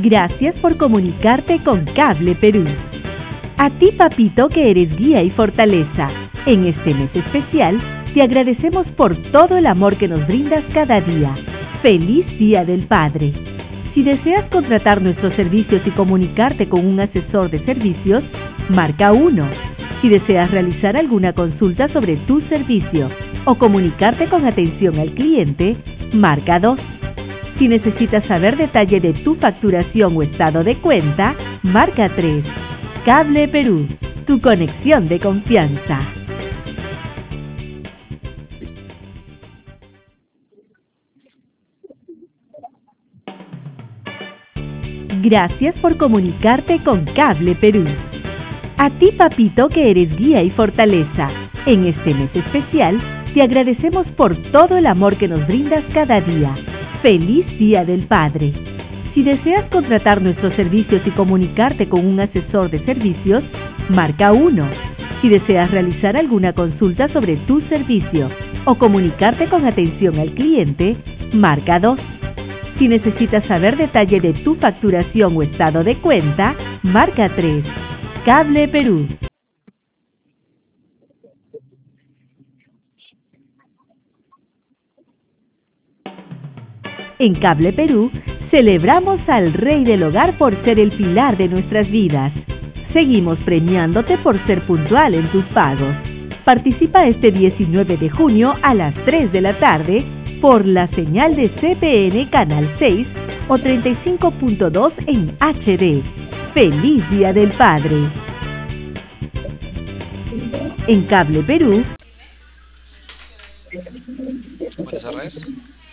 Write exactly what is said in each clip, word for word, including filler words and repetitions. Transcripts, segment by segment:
Gracias por comunicarte con Cable Perú. A ti, papito, que eres guía y fortaleza, en este mes especial, te agradecemos por todo el amor que nos brindas cada día. ¡Feliz Día del Padre! Si deseas contratar nuestros servicios y comunicarte con un asesor de servicios, marca uno. Si deseas realizar alguna consulta sobre tu servicio o comunicarte con atención al cliente, marca dos. Si necesitas saber detalle de tu facturación o estado de cuenta, marca tres. Cable Perú, tu conexión de confianza. Gracias por comunicarte con Cable Perú. A ti, papito, que eres guía y fortaleza, en este mes especial, te agradecemos por todo el amor que nos brindas cada día. ¡Feliz Día del Padre! Si deseas contratar nuestros servicios y comunicarte con un asesor de servicios, marca uno. Si deseas realizar alguna consulta sobre tu servicio o comunicarte con atención al cliente, marca dos. Si necesitas saber detalle de tu facturación o estado de cuenta, marca tres. Cable Perú. En Cable Perú, celebramos al Rey del Hogar por ser el pilar de nuestras vidas. Seguimos premiándote por ser puntual en tus pagos. Participa este diecinueve de junio a las tres de la tarde por la señal de C P N Canal seis o treinta y cinco punto dos en H D. ¡Feliz Día del Padre! En Cable Perú. Buenas tardes.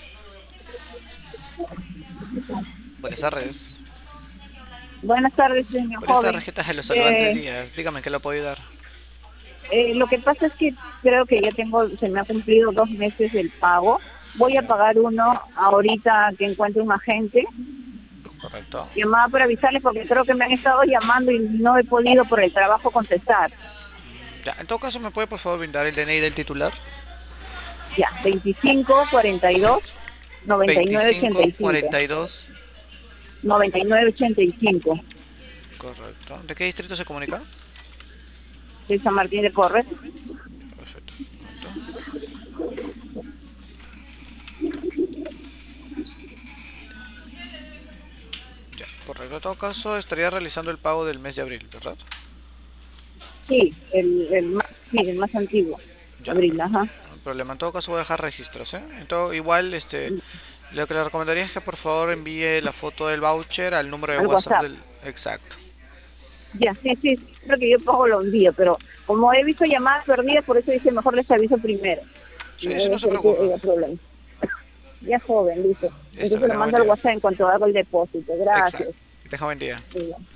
Buenas tardes. Buenas tardes, señor Buenas joven. tardes, ¿qué tal? Los saluda Andrés Eh, Díaz. Dígame, ¿qué le puedo ayudar? eh, lo que pasa es que creo que ya tengo, se me ha cumplido dos meses el pago. Voy a pagar uno ahorita que encuentre un agente. Correcto. Llamaba para avisarles porque creo que me han estado llamando y no he podido por el trabajo contestar. Ya, en todo caso, ¿me puede por favor brindar el D N I del titular? Ya, veinticinco cuarenta y dos noventa y nueve ochenta y veinticinco cinco. cuarenta y dos. noventa y nueve ochenta y cinco. Correcto. ¿De qué distrito se comunica? De San Martín de Porres. Perfecto. Ya, correcto. En todo caso, estaría realizando el pago del mes de abril, ¿verdad? Sí, el, el más, sí, el más antiguo. Ya, Abril, ajá. no hay problema. En todo caso, voy a dejar registros, ¿eh? Entonces, igual, este, lo que le recomendaría es que por favor envíe la foto del voucher al número de Al WhatsApp WhatsApp. del... Exacto. Ya, sí, sí, creo que yo pongo lo envío, pero como he visto llamadas perdidas, por eso dice mejor les aviso primero. Sí, No sí, debe no se ser que preocupe. haya problema. Ya joven, dice. Listo, que Entonces lo tenga buen mando al día. WhatsApp en cuanto haga el depósito. Gracias. Exacto. Que tenga buen día. Sí, ya.